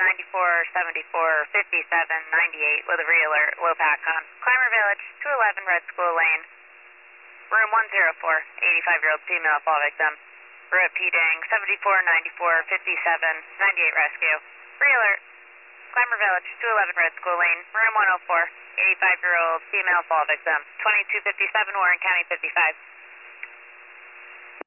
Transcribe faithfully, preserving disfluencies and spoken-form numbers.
ninety-four, seventy-four, fifty-seven, ninety-eight with a re-alert, low pack on. Climber Village, two eleven Red School Lane. Room one oh four, eighty-five-year-old female fall victim. Repeating, seventy-four, ninety-four, fifty-seven, ninety-eight rescue. Re-alert, Climber Village, two eleven Red School Lane. Room one oh four, eighty-five-year-old female fall victim. twenty-two fifty-seven Warren County fifty-five.